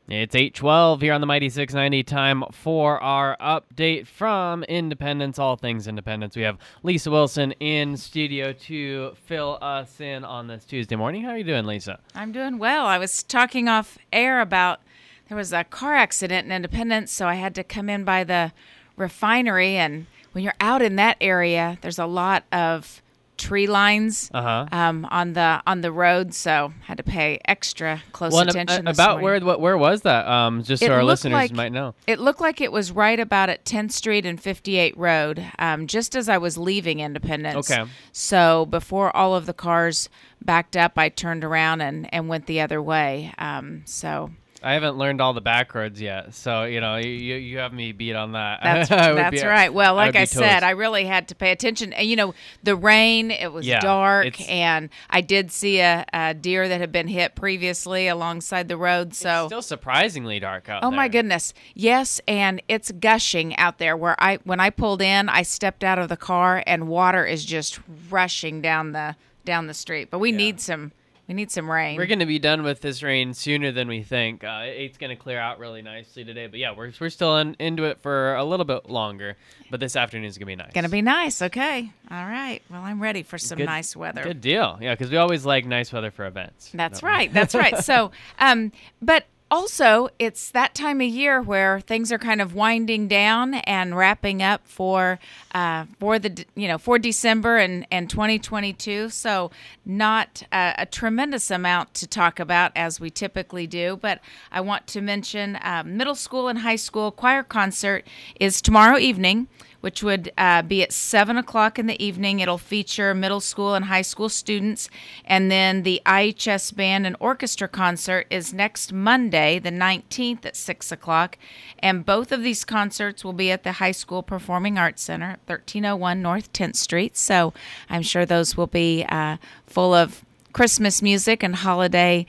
It's 8:12 here on the Mighty 690. Time for our update from Independence, all things Independence. We have Lisa Wilson in studio to fill us in on this Tuesday morning. How are you doing, Lisa? I'm doing well. I was talking off air about there was a car accident in Independence, so I had to come in by the refinery. And when you're out in that area, there's a lot of tree lines on the road, so had to pay extra close attention. About where was that? Just so our listeners might know. It looked like it was right about at 10th Street and 58 Road, just as I was leaving Independence. Okay. So before all of the cars backed up, I turned around and went the other way. I haven't learned all the back roads yet, so you have me beat on that. That's right. Well, like I said, I really had to pay attention. And the rain, it was dark, and I did see a deer that had been hit previously alongside the road. So it's still surprisingly dark out there. Oh my goodness, yes, and it's gushing out there. When I pulled in, I stepped out of the car, and water is just rushing down the street. But we need some. We need some rain. We're going to be done with this rain sooner than we think. It's going to clear out really nicely today. But yeah, we're still into it for a little bit longer. But this afternoon is going to be nice. Going to be nice. Okay. All right. Well, I'm ready for some nice weather. Good deal. Yeah, because we always like nice weather for events. That's right. That's right. So, but also, it's that time of year where things are kind of winding down and wrapping up for December and 2022. So, not a tremendous amount to talk about as we typically do. But I want to mention middle school and high school choir concert is tomorrow evening, which would be at 7 o'clock in the evening. It'll feature middle school and high school students. And then the IHS Band and Orchestra concert is next Monday, the 19th at 6 o'clock. And both of these concerts will be at the High School Performing Arts Center, 1301 North 10th Street. So I'm sure those will be full of Christmas music and holiday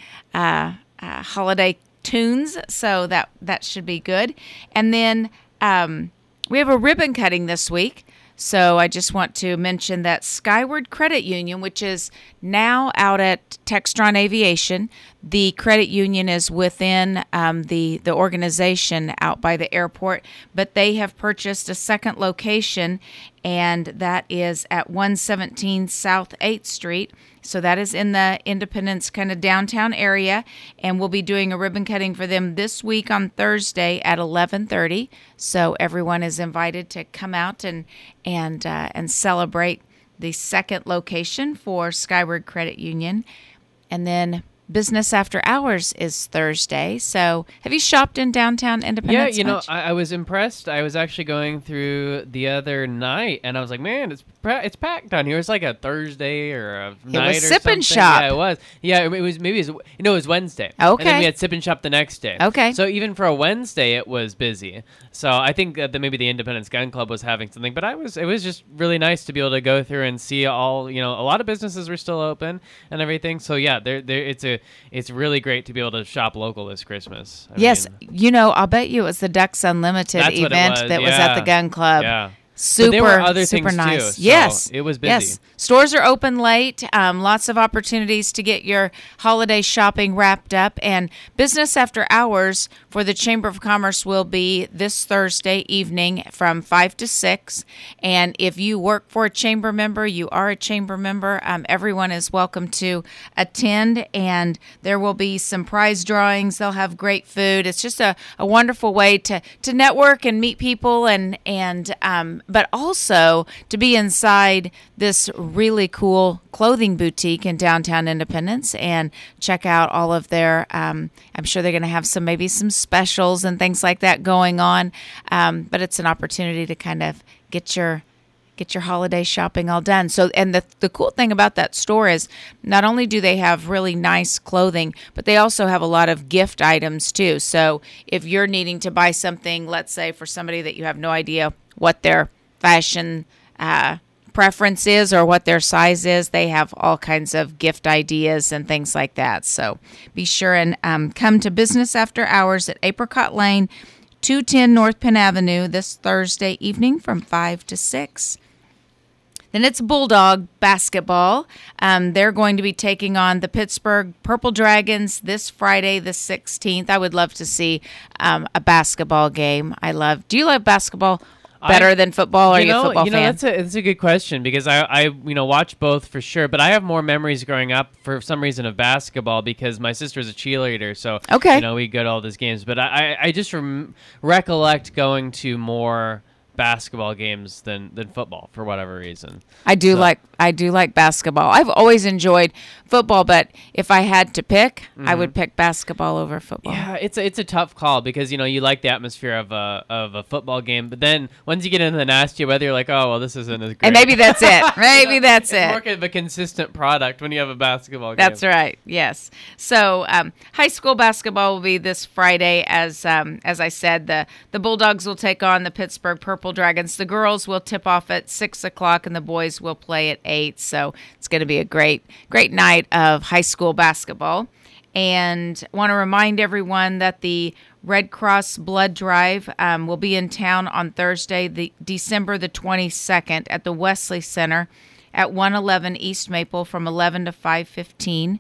tunes. So that should be good. And then we have a ribbon cutting this week, so I just want to mention that Skyward Credit Union, which is now out at Textron Aviation. The credit union is within the organization out by the airport, but they have purchased a second location, and that is at 117 South 8th Street. So that is in the Independence kind of downtown area, and we'll be doing a ribbon cutting for them this week on Thursday at 11:30. So everyone is invited to come out and celebrate the second location for Skyward Credit Union. And then business after hours is Thursday. So have you shopped in downtown Independence? Yeah, I was impressed. I was actually going through the other night, and I was like, man, it's packed down here. It's like a Thursday or a night or something. It was Sip and Shop. Yeah, it was. Yeah, it was it was Wednesday. Okay. And then we had Sip and Shop the next day. Okay. So even for a Wednesday, it was busy. So I think that maybe the Independence Gun Club was having something, but it was just really nice to be able to go through and see all, a lot of businesses were still open and everything. So yeah, it's really great to be able to shop local this Christmas. Yes, I'll bet you it was the Ducks Unlimited event that was at the Gun Club. Yeah. Super, but there were other super things nice. Too, so yes, it was busy. Yes, stores are open late. Lots of opportunities to get your holiday shopping wrapped up. And business after hours for the Chamber of Commerce will be this Thursday evening from 5 to 6. And if you work for a chamber member, you are a chamber member, everyone is welcome to attend. And there will be some prize drawings. They'll have great food. It's just a wonderful way to network and meet people but also to be inside this really cool clothing boutique in downtown Independence and check out all of their, I'm sure they're going to have maybe some specials and things like that going on. But it's an opportunity to kind of get your holiday shopping all done. So, and the cool thing about that store is not only do they have really nice clothing, but they also have a lot of gift items too. So if you're needing to buy something, let's say for somebody that you have no idea what their fashion preference is or what their size is, they have all kinds of gift ideas and things like that. So be sure and come to Business After Hours at Apricot Lane, 210 North Penn Avenue this Thursday evening from 5 to 6. Then it's Bulldog basketball. They're going to be taking on the Pittsburgh Purple Dragons this Friday, the 16th. I would love to see a basketball game. Do you love basketball better than football? Or are you a football fan? That's a good question, because I watch both for sure, but I have more memories growing up for some reason of basketball because my sister's a cheerleader, so we go to all these games. But I just recollect going to more basketball games than football for whatever reason. I do like basketball. I've always enjoyed football, but if I had to pick, I would pick basketball over football. Yeah, it's a tough call because you like the atmosphere of a football game, but then once you get into the nasty weather, you're like, oh well, this isn't as great. And maybe that's it. Maybe that's it. It's more of a consistent product when you have a basketball game. That's right. Yes. So high school basketball will be this Friday, as I said. The Bulldogs will take on the Pittsburgh Purple Dragons. The girls will tip off at 6:00, and the boys will play at 8. So it's going to be a great night of high school basketball. And I want to remind everyone that the Red Cross Blood Drive will be in town on Thursday, December the 22nd, at the Wesley Center at 111 East Maple from 11 to 5:15.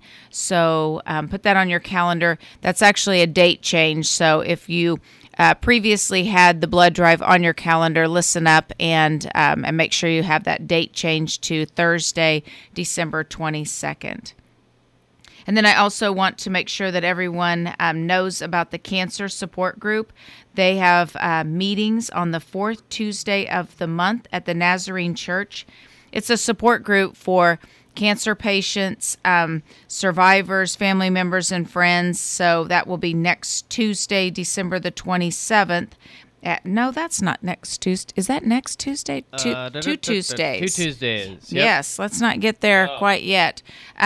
So put that on your calendar. That's actually a date change. So if you previously had the blood drive on your calendar, listen up and make sure you have that date changed to Thursday, December 22nd. And then I also want to make sure that everyone knows about the Cancer Support Group. They have meetings on the fourth Tuesday of the month at the Nazarene Church. It's a support group for cancer patients, survivors, family members, and friends. So that will be next Tuesday, December the 27th. No, that's not next Tuesday. Is that next Tuesday? Two Tuesdays. 2 Tuesdays. Yep. Yes, let's not get there quite yet.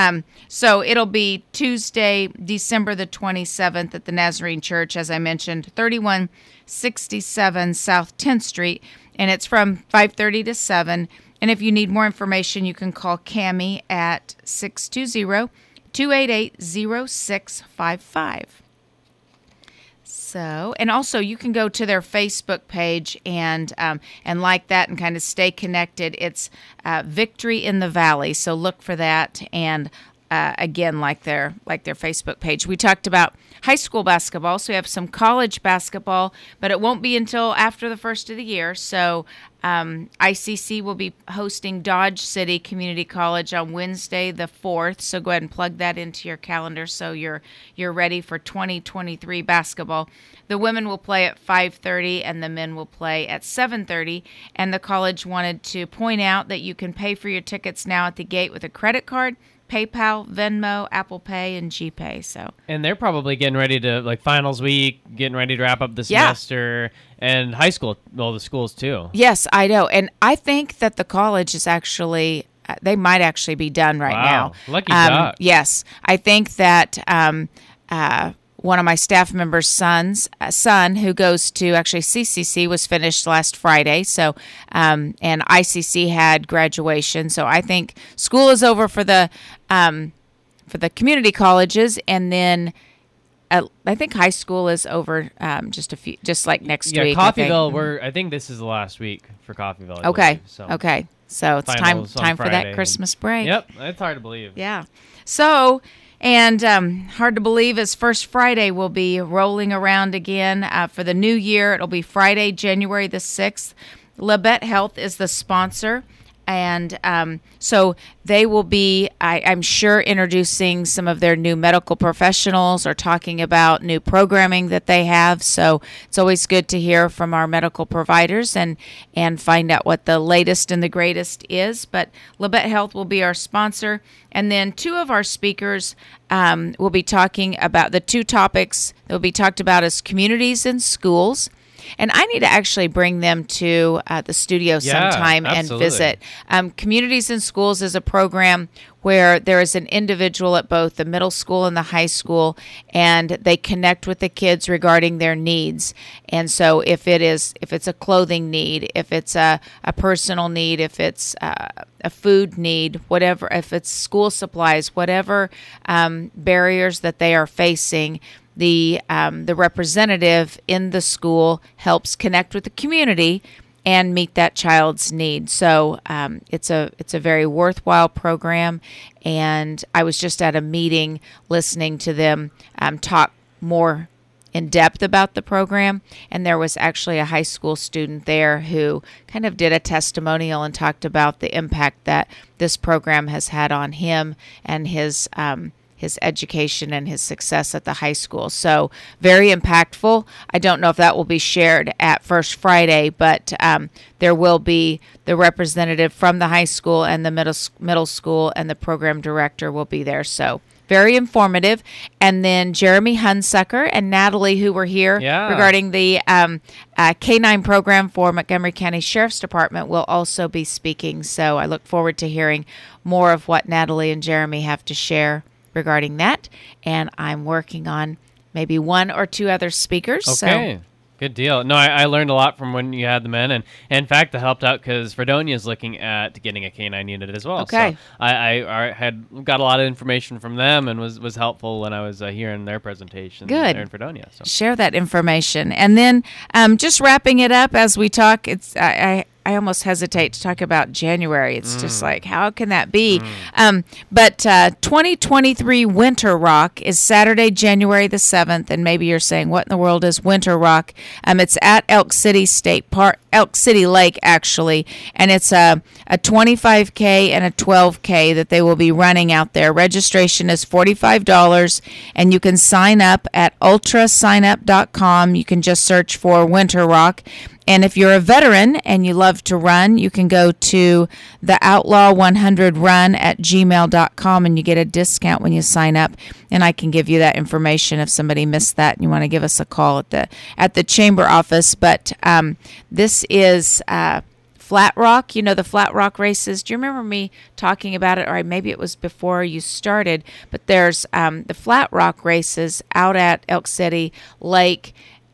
So it'll be Tuesday, December the 27th at the Nazarene Church, as I mentioned, 3167 South 10th Street, and it's from 5:30 to 7. And if you need more information, you can call Cammie at 620-288-0655. So, and also you can go to their Facebook page and like that and kind of stay connected. It's Victory in the Valley. So look for that and again, like their Facebook page. We talked about high school basketball, so we have some college basketball, but it won't be until after the first of the year. So ICC will be hosting Dodge City Community College on Wednesday the 4th. So go ahead and plug that into your calendar so you're ready for 2023 basketball. The women will play at 5:30 and the men will play at 7:30. And the college wanted to point out that you can pay for your tickets now at the gate with a credit card, PayPal, Venmo, Apple Pay, and GPay. And they're probably getting ready to, like, finals week, getting ready to wrap up the semester, and high school, well, the schools too. Yes, I know. And I think that the college is actually, they might actually be done right now. Lucky duck. Yes. I think that one of my staff members' son, who goes to actually CCC, was finished last Friday. So, and ICC had graduation. So I think school is over for the community colleges, and then I think high school is over just like next week. Yeah, Coffeyville. I think this is the last week for Coffeyville. Okay. So it's time for that Christmas break. Yep, it's hard to believe. Yeah. So. And hard to believe is First Friday will be rolling around again for the new year. It'll be Friday, January the 6th. Labette Health is the sponsor. And so they will be, I'm sure, introducing some of their new medical professionals or talking about new programming that they have. So it's always good to hear from our medical providers and find out what the latest and the greatest is. But Labette Health will be our sponsor. And then two of our speakers will be talking about the two topics that will be talked about as communities and schools. And I need to actually bring them to the studio sometime and visit. Communities in Schools is a program where there is an individual at both the middle school and the high school, and they connect with the kids regarding their needs. And so if it's a clothing need, if it's a personal need, if it's a food need, whatever, if it's school supplies, whatever barriers that they are facing, the representative in the school helps connect with the community and meet that child's need. So it's a very worthwhile program, and I was just at a meeting listening to them talk more in depth about the program, and there was actually a high school student there who kind of did a testimonial and talked about the impact that this program has had on him and his education and his success at the high school. So very impactful. I don't know if that will be shared at First Friday, but there will be the representative from the high school and the middle school, and the program director will be there. So very informative. And then Jeremy Hunsucker and Natalie, who were here regarding the K-9 program for Montgomery County Sheriff's Department, will also be speaking. So I look forward to hearing more of what Natalie and Jeremy have to share regarding that. And I'm working on maybe one or two other speakers. Okay. So. Good deal. No, I learned a lot from when you had them in, and in fact, it helped out because Fredonia is looking at getting a K-9 unit as well. Okay. So I had got a lot of information from them, and was helpful when I was hearing their presentation. Good. There in Fredonia. So. Share that information, and then just wrapping it up as we talk. I almost hesitate to talk about January. It's just like, how can that be? But 2023 Winter Rock is Saturday, January the 7th. And maybe you're saying, what in the world is Winter Rock? It's at Elk City State Park, Elk City Lake, actually. And it's a 25K and a 12K that they will be running out there. Registration is $45, and you can sign up at ultrasignup.com. You can just search for Winter Rock. And if you're a veteran and you love to run, you can go to the Outlaw100Run at gmail.com, and you get a discount when you sign up. And I can give you that information if somebody missed that and you want to give us a call at the chamber office. But this is Flat Rock. You know the Flat Rock races. Do you remember me talking about it? Or maybe it was before you started. But there's the Flat Rock races out at Elk City Lake.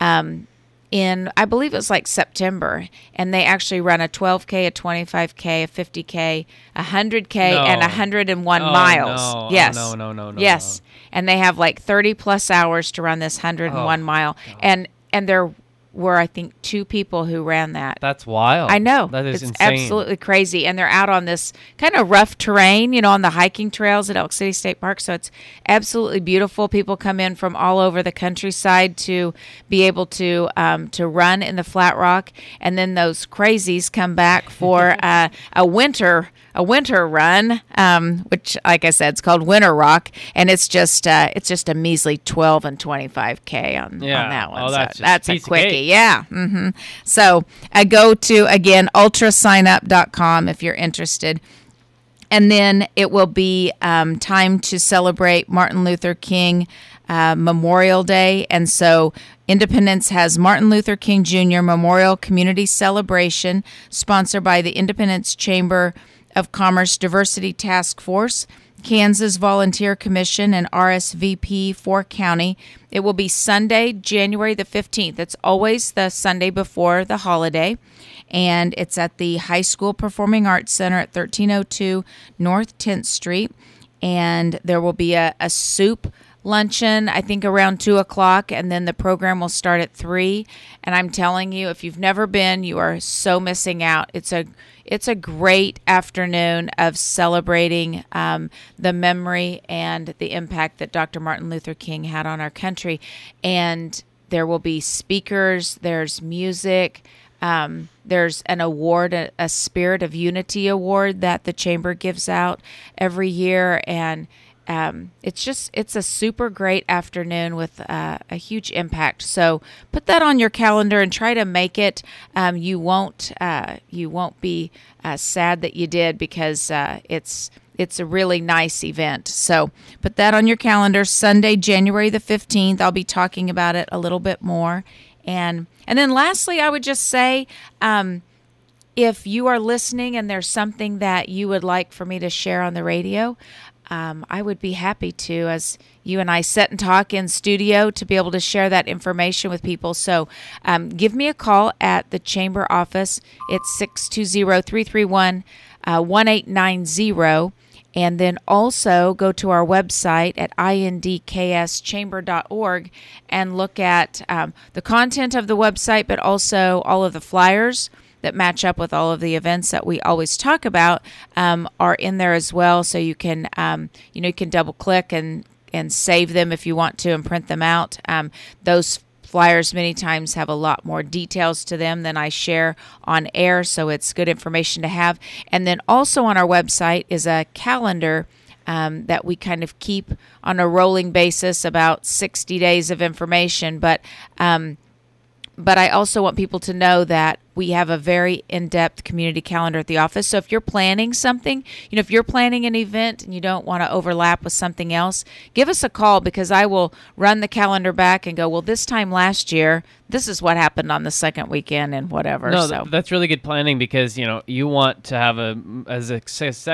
In, I believe it was like September, and they actually run a 12K, a 25K, a 50K, a 100K, and 101 miles. No. Yes. Oh, no. Yes. And they have like 30 plus hours to run this 101 mile. God. And there were, I think, 2 people who ran that. That's wild. I know. That is it's insane. Absolutely crazy. And they're out on this kind of rough terrain, on the hiking trails at Elk City State Park. So it's absolutely beautiful. People come in from all over the countryside to be able to run in the Flat Rock. And then those crazies come back for a winter run, which, like I said, it's called Winter Rock, and it's just a measly 12 and 25K on that one. Oh, so that's a quickie. cake. Yeah. Mm-hmm. So go to, again, ultrasignup.com if you're interested. And then it will be time to celebrate Martin Luther King Memorial Day. And so Independence has Martin Luther King Jr. Memorial Community Celebration, sponsored by the Independence Chamber of Commerce Diversity Task Force, Kansas Volunteer Commission, and RSVP for County. It will be Sunday, January the 15th. It's always the Sunday before the holiday, and it's at the High School Performing Arts Center at 1302 North 10th Street, and there will be a soup luncheon, I think around 2 o'clock, and then the program will start at 3. And I'm telling you, if you've never been, you are so missing out. It's a great afternoon of celebrating the memory and the impact that Dr. Martin Luther King had on our country. And there will be speakers, there's music, there's an award, a Spirit of Unity award that the Chamber gives out every year. And it's a super great afternoon with a huge impact. So put that on your calendar and try to make it. You won't be sad that you did, because it's a really nice event. So put that on your calendar. Sunday, January the 15th. I'll be talking about it a little bit more. And then lastly, I would just say, if you are listening and there's something that you would like for me to share on the radio, I would be happy to, as you and I sit and talk in studio, to be able to share that information with people. So give me a call at the Chamber office. It's 620-331-1890. And then also go to our website at indkschamber.org and look at the content of the website, but also all of the flyers that match up with all of the events that we always talk about are in there as well. So you can, you can double click and save them if you want to and print them out. Those flyers many times have a lot more details to them than I share on air, so it's good information to have. And then also on our website is a calendar that we kind of keep on a rolling basis, about 60 days of information. But I also want people to know that we have a very in-depth community calendar at the office. So if you're planning something, if you're planning an event and you don't want to overlap with something else, give us a call, because I will run the calendar back and go, well, this time last year, this is what happened on the second weekend and whatever. No, so that's really good planning, because you want to have as a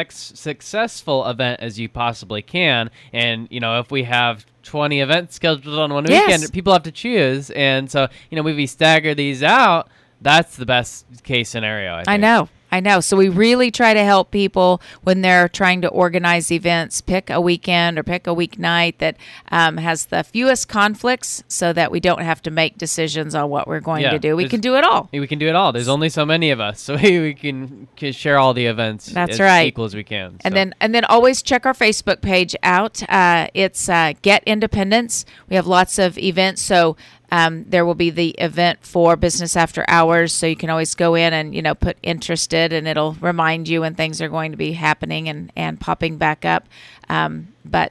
successful event as you possibly can. And if we have 20 events scheduled on one weekend, people have to choose, and so if we stagger these out, that's the best case scenario, I think. I know. So we really try to help people when they're trying to organize events. Pick a weekend or pick a weeknight that has the fewest conflicts, so that we don't have to make decisions on what we're going to do. We can do it all. We can do it all. There's only so many of us, so we can share all the events. That's right. Equal as we can. And then always check our Facebook page out. It's Get Independence. We have lots of events. So there will be the event for Business After Hours, so you can always go in and put interested, and it'll remind you when things are going to be happening and popping back up. And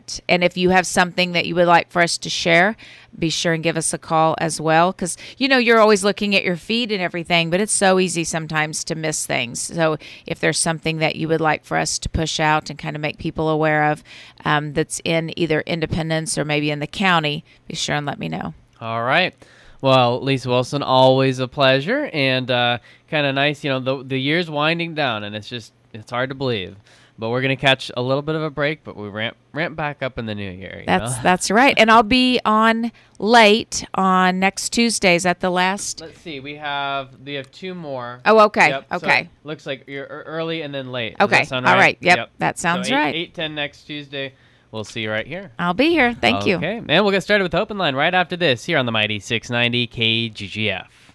if you have something that you would like for us to share, be sure and give us a call as well, because you're always looking at your feed and everything, but it's so easy sometimes to miss things. So if there's something that you would like for us to push out and kind of make people aware of, that's in either Independence or maybe in the county, be sure and let me know. All right. Well, Lisa Wilson, always a pleasure, and kind of nice. The year's winding down, and it's hard to believe. But we're going to catch a little bit of a break, but we ramp back up in the new year. That's right. And I'll be on late on next Tuesdays at the last. Let's see. We have 2 more. Oh, okay. Yep. Okay. So looks like you're early and then late. Okay. Does that sound right? All right. Yep. That sounds so right. 8:10 next Tuesday. We'll see you right here. I'll be here. Thank you. Okay. And we'll get started with Open Line right after this here on the Mighty 690 KGGF.